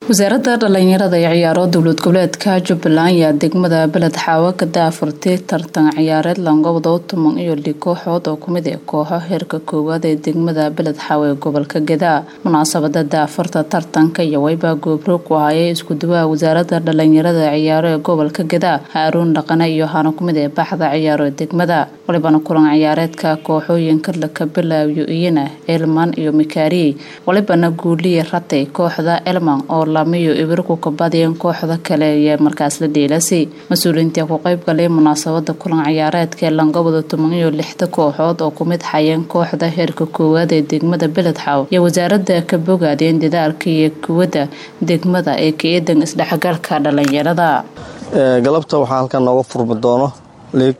wasaaradda dhalinyarada iyo ciyaaro dowlad goboleedka Jubbaland ayaa degmada Beled Xaawo ka daafurtay tartan ciyaareed langobdo tuman iyo kooxood oo kumid ah kooxo heerka koowaad ee degmada Beled Xaawo ee gobolka Gadaa. Munaasabada daafurta tartanka iyo wayba goobro ku hayay isku duwaa wasaaradda dhalinyarada iyo ciyaaro ee gobolka Gadaa Haruun Dhaqane iyo hana kumid ah baxda ciyaaro ee degmada. Walibana kulan ciyaareedka kooxooyinka la ka bilaabiyo iyana Elman iyo Mikari walibana guuliye ratay kooxda Elman oo lamiyo ibirku ka badiyeen kooxda kale ee markaas la dheelasay. Mas'uuliyiinta ku qayb galay munaasabada kulan ciyaareedka langobdo tuman iyo 6 kooxood oo kumid hayeen kooxda heerka koowaad ee degmada Beled Xaawo iyo wasaaradda ka bogaadeen dadaalka iyo kuwada degmada ee ka eedan isdhexgalka dhalinyarada. galabta waxaan halkan nooga furmi doono league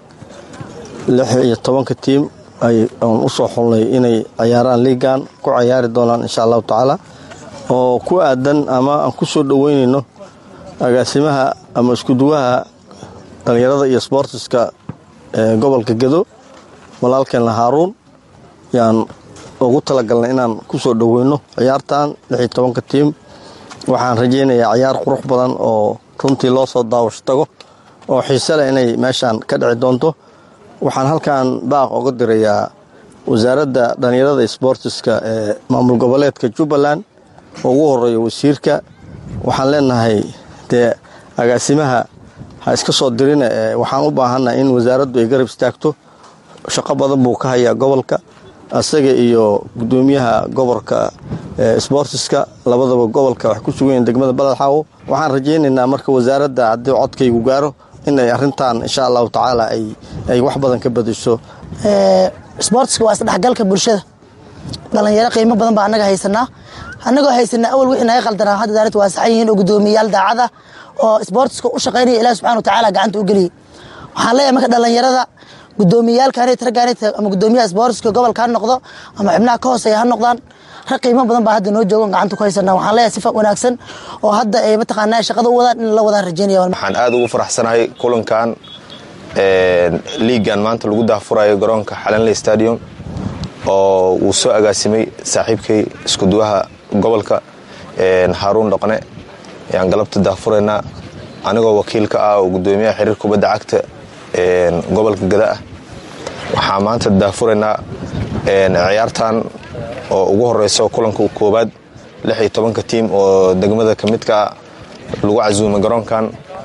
16 team ay u soo xulnay inay ciyaaraan liigan ku ciyaari doonaan insha Allah taala oo ku aadan ama aan ku soo dhaweynayno agaasimaha ama isku duwaha dhalinyarada iyo sportska gobolka Gado walaalkeen Haruun yaan ugu talagalnay inaan ku soo dhaweyno ciyaartan 16 team. waxaan rajeynayaa ciyaar qurux badan oo runtii loo soo daawasho tago oo xiiso leh inay meeshan ka dhici doonto. waxaan halkan baaq uga dirayaa wasaaradda dhalinyarada iyo sportska ee maamul goboleedka Jubbaland oo ugu horeeyo wasiirka. waxaan leenahay agaasimaha ha iska soo dirina waxaan u baahanahay in wasaaraddu ay garab istaagto. shaqo badan buu ka hayaa gobolka asaga iyo gudoomiyaha gobolka sportska labadaba gobolka wax ku sugan degmada Beled Xaawo. waxaan rajeynaynaa marka wasaaradda haddii codkaygu gaaro inay arintan insha Allah taala ay wax badan ka badiso. sportska waa isdhexgalka bulshada dhalinyaro qiimo badan baa anaga haysanaa awal wixii naga qaldanaa hadda daarad waa saxayeen oo gudoomiyaal daacada oo sportska u shaqeynaya Ilaahay subhanahu wa ta'ala gacanta u galiyay. waxaan leeyahay marka dhalinyarada gudoomiyaalkaanay targaanay ama gudoomiyaha sportska gobolka noqdo ama xubnaha ka hooseeya ha noqdaan qiimo badan baa hadda noo joogan gacanta ku haysanaa. waxaan leeyahay sifa wanaagsan oo hadda ay mataqaanaa shaqada u wadaan in la wada rajeynaya. waxaan aad ugu faraxsanahay kulankan liigan maanta lagu daafurayo garoonka Xalanley Stadium oo uu soo agaasimay saaxiibkay isku duwaha gobolka Haruun Dhaqane. yaan galabta daafurayna anigoo wakiil ka ah oo gudoomiyaha xiriirka kubadda cagta gobolka Gadaa. waxaan maanta daafurayna ciyaartan oo ugu horeyso kulanka koobaad 16 team oo degmada kamidka lagu casuumay garoonkan.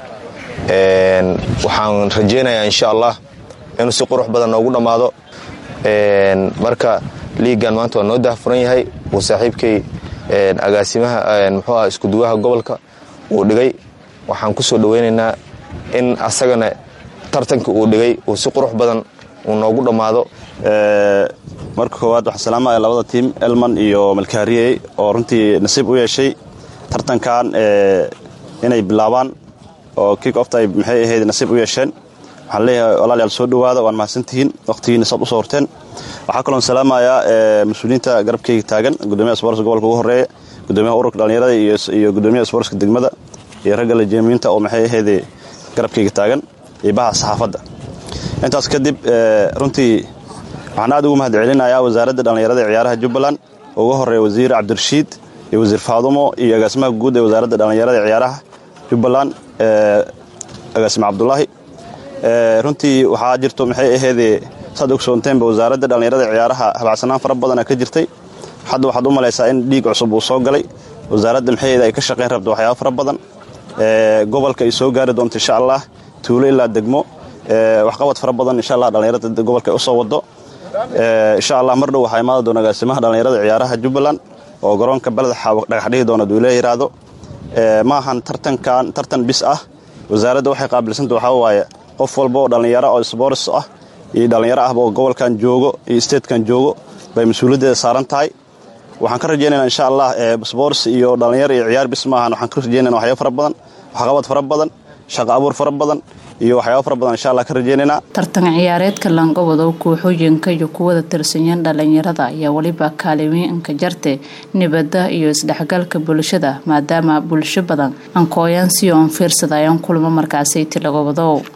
waxaan rajeynayaa insha Allah inuu si qurux badan noogu dhamaado. marka liigan maanta waa noo daafuran yahay oo saaxiibkay agaasimaha muxuu ah isku duwaha gobolka uu dhigay. waxaan ku soo dhaweynaynaa in asagana tartanka uu dhigay oo si qurux badan uu noogu dhamaado. marka koowaad waxaan salaamayaa labada team Elman iyo Malkariyey oo runtii nasiib u yeeshay tartankan inay bilaabaan oo kick off time maxay ahayd nasiib u yeesheen. waxaan leeyahay walaalayaal soo dhawaada waan mahadsantihiin waqtigiina soo horteen. waxaa kaloo salaamayaa mas'uuliyiinta garabkayga taagan gudoomiyaha sportska gobolka ugu horeeya gudoomiyaha ururka dhalinyarada iyo gudoomiyaha sportska degmada iyo ragga la jeemiinta oo maxay ahayd garabkayga taagan iyo baha saxaafadda. intaas kadib runtii waxaan aad ugu mahadcelinayaa wasaaradda dhalinyarada iyo ciyaaraha Jubbaland oo ugu horeeya wasiir Cabdirashiid iyo wasiir Faadumo iyo agaasimaha guud ee wasaaradda dhalinyarada iyo ciyaaraha Jubbaland agaasima Cabdullaahi. runtii waxaa jirto maxay ahayd sad ogsoonteen wasaaradda dhalinyarada iyo ciyaaraha habacsanaan fara badan ka jirtay. hadda waxaad u malaysaa in dhiig cusub uu soo galay wasaaradda maxay ay ka shaqeyn rabto waxyaabo fara badan gobolka ay soo gaari doonto insha Allah tuulo ilaa degmo wax qabad fara badan insha Allah dhalinyarada gobolka u soo wado. insha Allah mar dhow waxay imaan doona agaasimaha dhalinyarada ciyaaraha Jubbaland oo garoonka Beled Xaawo dhagax dhigi doona duulee yiraahdo. ma ahan tartan bis ah wasaaradda waxay qaabilsan tahay waxa waaye qof walba oo dhalinyaro oo sports ah iyo dhalinyaro ah oo gobolkan joogo iyo state-kan joogo bay mas'uuliyadda saaran tahay. waxaan ka rajeynaynaa insha Allah sports iyo dhalinyaro iyo ciyaar bis ma ahan waxaan ka rajeynaynaa waxyaabo fara badan wax qabad fara badan shaqo abuur fara badan iyo waxyaabo fara badan insha Allah ka rajeynaynaa. tartan ciyaareedka langobdo kooxooyinka iyo kuwada tirsanyan dhalinyarada ayaa waliba kaalin ka jartay nabadda iyo isdhexgalka bulshada maadaama bulsho badan aan kooyan si oo fiirsadayaan kulamo markaas ay tilagobado.